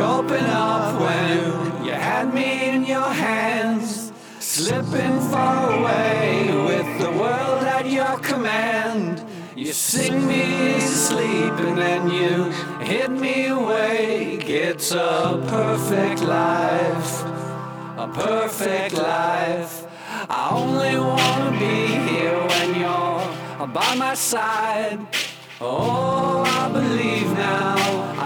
open up when you had me in your hands, slipping far away with the world at your command. You sing me to sleep and then you hit me awake. It's a perfect life, a perfect life. I only wanna be here when you're by my side. Oh, I believe now